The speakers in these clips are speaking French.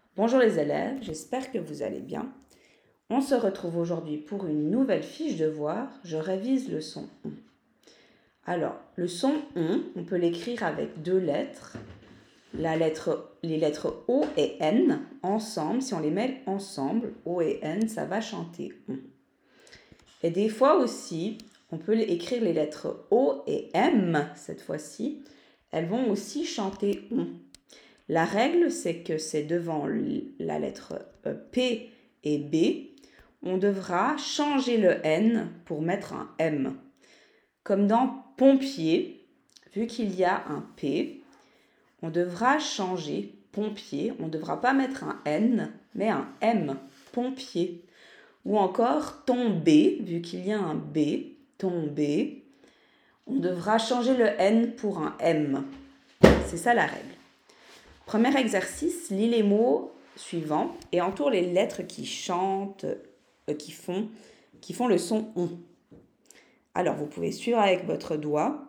Bonjour les élèves, j'espère que vous allez bien. On se retrouve aujourd'hui pour une nouvelle fiche de devoir. Je révise le son ON. Alors, le son ON, on peut l'écrire avec deux lettres. Les lettres O et N ensemble, si on les met ensemble, O et N, ça va chanter ON. Et des fois aussi, on peut écrire les lettres O et M, cette fois-ci. Elles vont aussi chanter ON. La règle, c'est que c'est devant la lettre P et B, on devra changer le N pour mettre un M. Comme dans pompier, vu qu'il y a un P, on devra changer pompier. On ne devra pas mettre un N, mais un M, pompier. Ou encore tomber, vu qu'il y a un B, tomber, on devra changer le N pour un M. C'est ça la règle. Premier exercice, lis les mots suivants et entoure les lettres qui chantent, qui font le son ON. Alors, vous pouvez suivre avec votre doigt.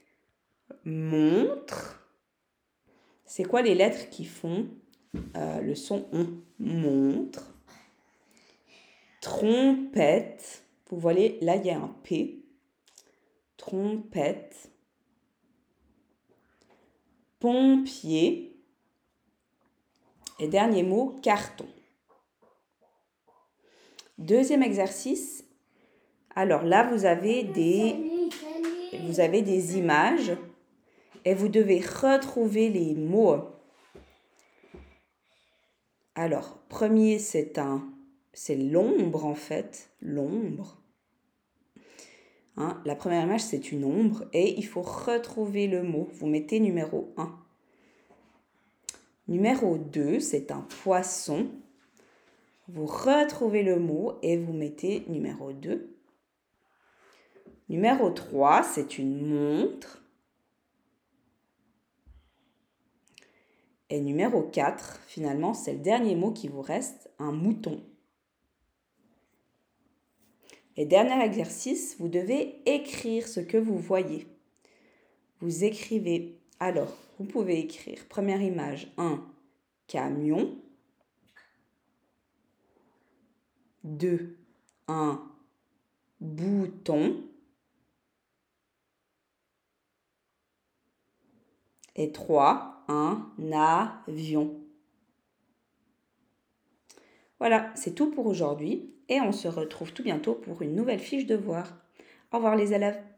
Montre. C'est quoi les lettres qui font le son ON? Montre. Trompette. Vous voyez, là, il y a un P. Trompette. Pompier. Et dernier mot, carton. Deuxième exercice. Alors là, vous avez des images et vous devez retrouver les mots. Alors, premier, c'est l'ombre en fait, l'ombre. La première image, c'est une ombre et il faut retrouver le mot. Vous mettez numéro 1. Numéro 2, c'est un poisson. Vous retrouvez le mot et vous mettez numéro 2. Numéro 3, c'est une montre. Et numéro 4, finalement, c'est le dernier mot qui vous reste, un mouton. Et dernier exercice, vous devez écrire ce que vous voyez. Vous écrivez. Alors, vous pouvez écrire, première image, un camion. 2, un bouton. Et 3, un avion. Voilà, c'est tout pour aujourd'hui et on se retrouve tout bientôt pour une nouvelle fiche de devoir. Au revoir les élèves.